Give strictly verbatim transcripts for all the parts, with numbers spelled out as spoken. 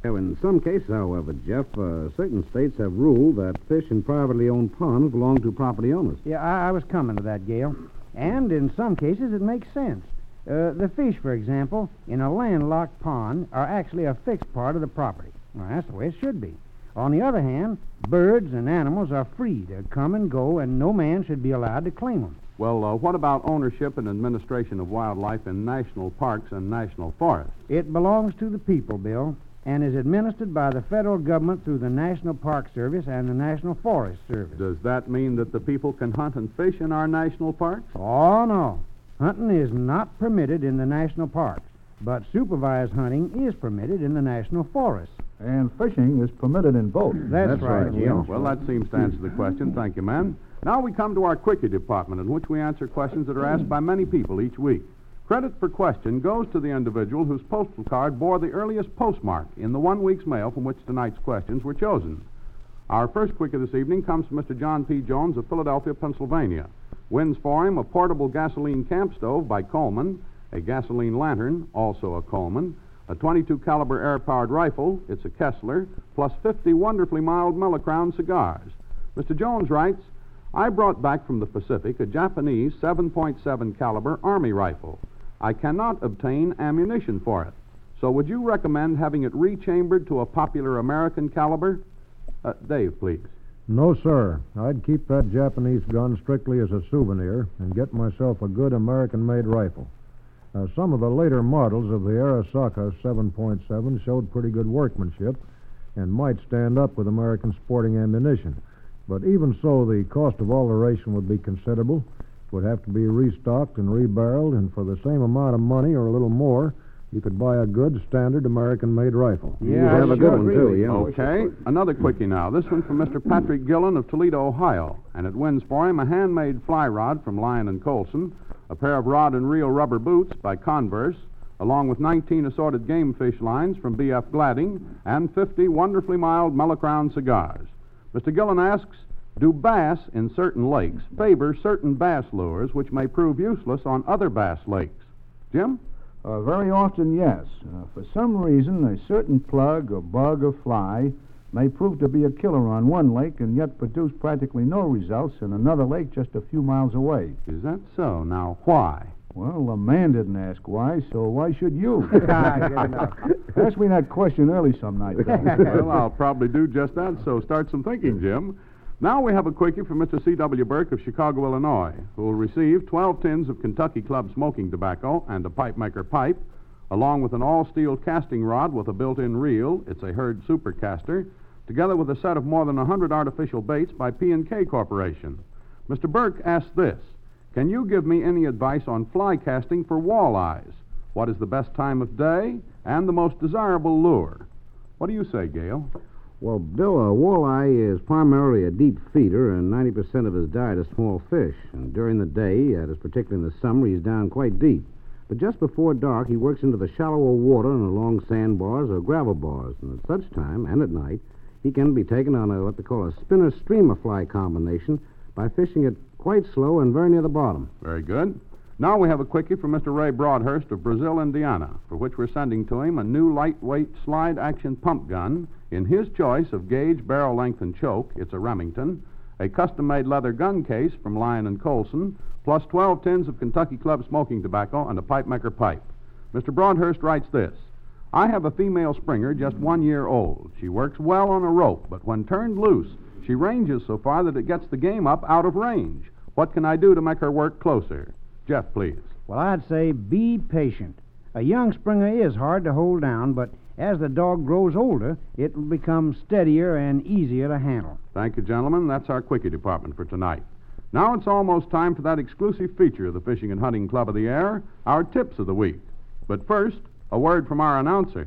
Now, in some cases, however, Jeff, uh, certain states have ruled that fish in privately owned ponds belong to property owners. Yeah, I, I was coming to that, Gale. And in some cases, it makes sense. Uh, the fish, for example, in a landlocked pond are actually a fixed part of the property. Well, that's the way it should be. On the other hand, birds and animals are free to come and go, and no man should be allowed to claim them. Well, uh, what about ownership and administration of wildlife in national parks and national forests? It belongs to the people, Bill, and is administered by the federal government through the National Park Service and the National Forest Service. Does that mean that the people can hunt and fish in our national parks? Oh, no. Hunting is not permitted in the national parks, but supervised hunting is permitted in the national forests. And fishing is permitted in both. That's, That's right, right, Gale. Well, that seems to answer the question. Thank you, man. Now we come to our Quickie department, in which we answer questions that are asked by many people each week. Credit for question goes to the individual whose postal card bore the earliest postmark in the one week's mail from which tonight's questions were chosen. Our first Quickie this evening comes from Mister John P. Jones of Philadelphia, Pennsylvania. Wins for him a portable gasoline camp stove by Coleman, a gasoline lantern, also a Coleman, a twenty-two caliber air-powered rifle, it's a Kessler, plus fifty wonderfully mild Mellow Crown cigars. Mister Jones writes, I brought back from the Pacific a Japanese seven point seven caliber Army rifle. I cannot obtain ammunition for it. So would you recommend having it rechambered to a popular American caliber? Uh, Dave, please. No, sir. I'd keep that Japanese gun strictly as a souvenir and get myself a good American-made rifle. Now, some of the later models of the Arisaka seven point seven showed pretty good workmanship and might stand up with American sporting ammunition. But even so, the cost of alteration would be considerable. It would have to be restocked and rebarreled, and for the same amount of money or a little more, you could buy a good, standard American-made rifle. Yeah, you have a good one, too, yeah. Okay, another Quickie now. This one from Mister Patrick Gillen of Toledo, Ohio. And it wins for him a handmade fly rod from Lyon and Colson, a pair of rod and reel rubber boots by Converse, along with nineteen assorted game fish lines from B F Gladding, and fifty wonderfully mild Mellow Crown cigars. Mister Gillen asks, do bass in certain lakes favor certain bass lures which may prove useless on other bass lakes? Jim? Uh, very often, yes. Uh, for some reason, a certain plug or bug or fly may prove to be a killer on one lake and yet produce practically no results in another lake just a few miles away. Is that so? Now, why? Well, the man didn't ask why, so why should you? Ah, good enough. Ask me that question early some night, Tom. Well, I'll probably do just that, so start some thinking, Jim. Now we have a Quickie from Mister C W Burke of Chicago, Illinois, who will receive twelve tins of Kentucky Club smoking tobacco and a pipe maker pipe, along with an all-steel casting rod with a built-in reel, it's a Hurd Supercaster, together with a set of more than one hundred artificial baits by P and K Corporation. Mister Burke asks this, can you give me any advice on fly casting for walleyes? What is the best time of day and the most desirable lure? What do you say, Gale? Well, Bill, a walleye is primarily a deep feeder, and ninety percent of his diet is small fish. And during the day, that is particularly in the summer, he's down quite deep. But just before dark, he works into the shallower water and along sandbars or gravel bars. And at such time, and at night, he can be taken on a what they call a spinner-streamer fly combination by fishing it quite slow and very near the bottom. Very good. Now we have a Quickie from Mister Ray Broadhurst of Brazil, Indiana, for which we're sending to him a new lightweight slide-action pump gun in his choice of gauge, barrel length, and choke. It's a Remington, a custom-made leather gun case from Lyon and Colson, plus twelve tins of Kentucky Club smoking tobacco and a pipe maker pipe. Mister Broadhurst writes this, I have a female springer just one year old. She works well on a rope, but when turned loose, she ranges so far that it gets the game up out of range. What can I do to make her work closer? Jeff, please. Well, I'd say be patient. A young springer is hard to hold down, but as the dog grows older, it will become steadier and easier to handle. Thank you, gentlemen. That's our Quickie department for tonight. Now it's almost time for that exclusive feature of the Fishing and Hunting Club of the Air, our Tips of the Week. But first, a word from our announcer.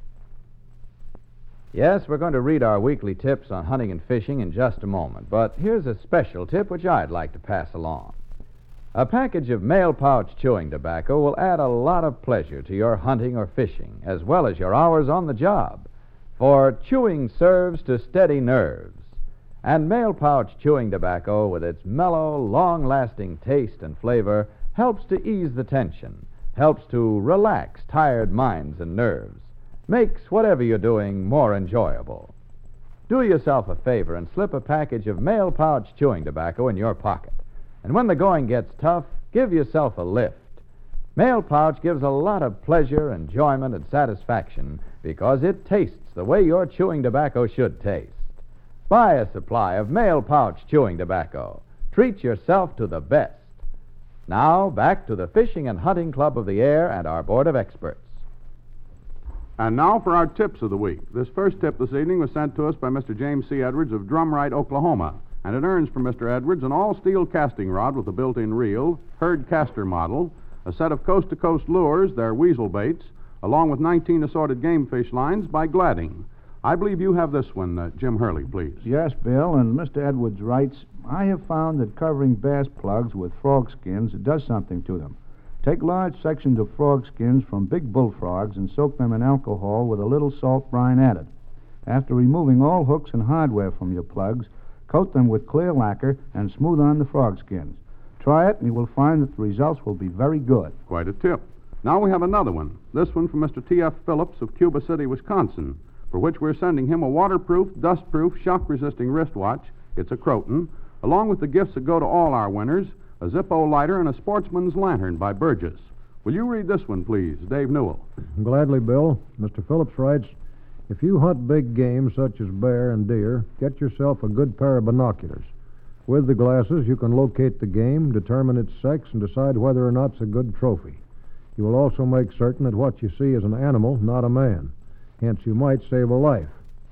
Yes, we're going to read our weekly tips on hunting and fishing in just a moment, but here's a special tip which I'd like to pass along. A package of mail pouch chewing tobacco will add a lot of pleasure to your hunting or fishing, as well as your hours on the job. For chewing serves to steady nerves. And mail pouch chewing tobacco, with its mellow, long-lasting taste and flavor, helps to ease the tension, helps to relax tired minds and nerves. makes whatever you're doing more enjoyable. Do yourself a favor and slip a package of mail pouch chewing tobacco in your pocket. And when the going gets tough, give yourself a lift. Mail pouch gives a lot of pleasure, enjoyment, and satisfaction because it tastes the way your chewing tobacco should taste. Buy a supply of mail pouch chewing tobacco. Treat yourself to the best. Now, back to the Fishing and Hunting Club of the Air and our Board of Experts. And now for our tips of the week. This first tip this evening was sent to us by Mister James C. Edwards of Drumright, Oklahoma, and it earns from Mister Edwards an all-steel casting rod with a built-in reel, Herd caster model, a set of coast-to-coast lures, their weasel baits, along with nineteen assorted game fish lines by Gladding. I believe you have this one, uh, Jim Hurley, please. Yes, Bill, and Mister Edwards writes, I have found that covering bass plugs with frog skins does something to them. Take large sections of frog skins from big bullfrogs and soak them in alcohol with a little salt brine added. After removing all hooks and hardware from your plugs, coat them with clear lacquer and smooth on the frog skins. Try it, and you will find that the results will be very good. Quite a tip. Now we have another one. This one from Mister T F. Phillips of Cuba City, Wisconsin, for which we're sending him a waterproof, dust-proof, shock-resisting wristwatch. It's a Croton, along with the gifts that go to all our winners, a Zippo lighter and a sportsman's lantern by Burgess. Will you read this one, please, Dave Newell? Gladly, Bill. Mister Phillips writes, if you hunt big game such as bear and deer, get yourself a good pair of binoculars. With the glasses, you can locate the game, determine its sex, and decide whether or not it's a good trophy. You will also make certain that what you see is an animal, not a man. Hence, you might save a life.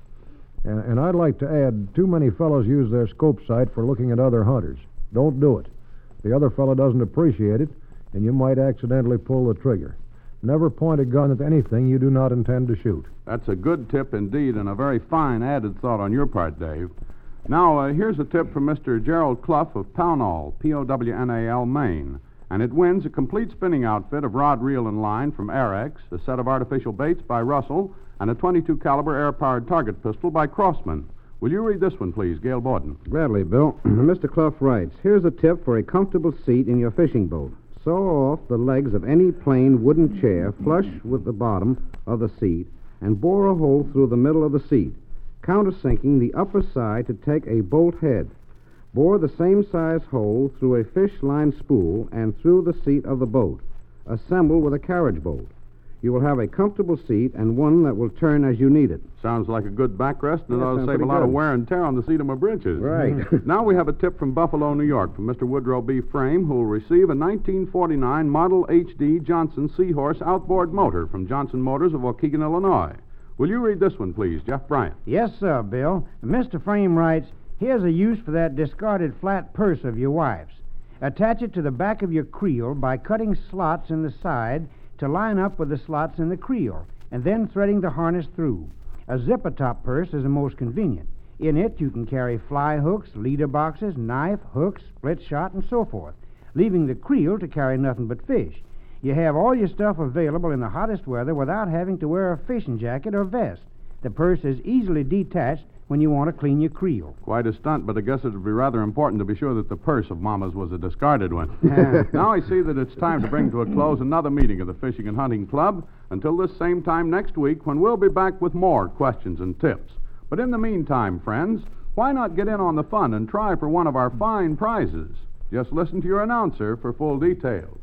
And, and I'd like to add, too many fellows use their scope sight for looking at other hunters. Don't do it. The other fellow doesn't appreciate it, and you might accidentally pull the trigger. Never point a gun at anything you do not intend to shoot. That's a good tip indeed, and a very fine added thought on your part, Dave. Now, uh, here's a tip from Mister Gerald Clough of Pownall, P O W N A L, Maine. And it wins a complete spinning outfit of rod, reel, and line from Airex, a set of artificial baits by Russell, and a twenty-two caliber air-powered target pistol by Crossman. Will you read this one, please, Gail Borden? Gladly, Bill. Mister Clough writes, here's a tip for a comfortable seat in your fishing boat. Saw off the legs of any plain wooden chair flush with the bottom of the seat and bore a hole through the middle of the seat, countersinking the upper side to take a bolt head. Bore the same size hole through a fish line spool and through the seat of the boat. Assemble with a carriage bolt. You will have a comfortable seat and one that will turn as you need it. Sounds like a good backrest, and it Yeah, ought to sounds save a pretty lot of good. wear and tear on the seat of my britches. Right. Now we have a tip from Buffalo, New York, from Mister Woodrow B. Frame, who will receive a nineteen forty-nine Model H D Johnson Seahorse outboard motor from Johnson Motors of Waukegan, Illinois. Will you read this one, please, Jeff Bryant? Yes, sir, Bill. Mister Frame writes, here's a use for that discarded flat purse of your wife's. Attach it to the back of your creel by cutting slots in the side to line up with the slots in the creel, and then threading the harness through. A zipper-top purse is the most convenient. In it, you can carry fly hooks, leader boxes, knife, hooks, split shot, and so forth, leaving the creel to carry nothing but fish. You have all your stuff available in the hottest weather without having to wear a fishing jacket or vest. The purse is easily detached when you want to clean your creel. Quite a stunt, but I guess it would be rather important to be sure that the purse of Mama's was a discarded one. Now I see that it's time to bring to a close another meeting of the Fishing and Hunting Club until this same time next week, when we'll be back with more questions and tips. But in the meantime, friends, why not get in on the fun and try for one of our fine prizes? Just listen to your announcer for full details.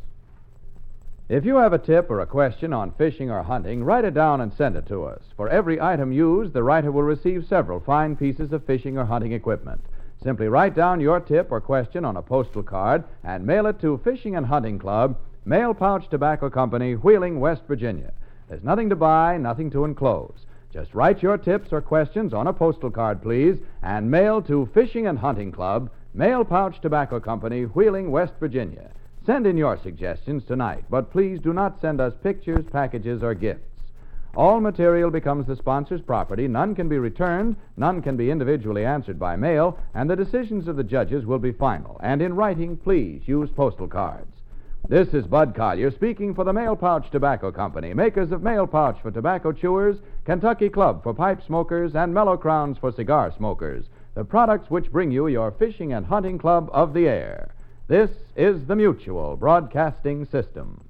If you have a tip or a question on fishing or hunting, write it down and send it to us. For every item used, the writer will receive several fine pieces of fishing or hunting equipment. Simply write down your tip or question on a postal card and mail it to Fishing and Hunting Club, Mail Pouch Tobacco Company, Wheeling, West Virginia. There's nothing to buy, nothing to enclose. Just write your tips or questions on a postal card, please, and mail to Fishing and Hunting Club, Mail Pouch Tobacco Company, Wheeling, West Virginia. Send in your suggestions tonight, but please do not send us pictures, packages, or gifts. All material becomes the sponsor's property. None can be returned, none can be individually answered by mail, and the decisions of the judges will be final. And in writing, please use postal cards. This is Bud Collier speaking for the Mail Pouch Tobacco Company, makers of Mail Pouch for tobacco chewers, Kentucky Club for pipe smokers, and Mellow Crowns for cigar smokers, the products which bring you your Fishing and Hunting Club of the Air. This is the Mutual Broadcasting System.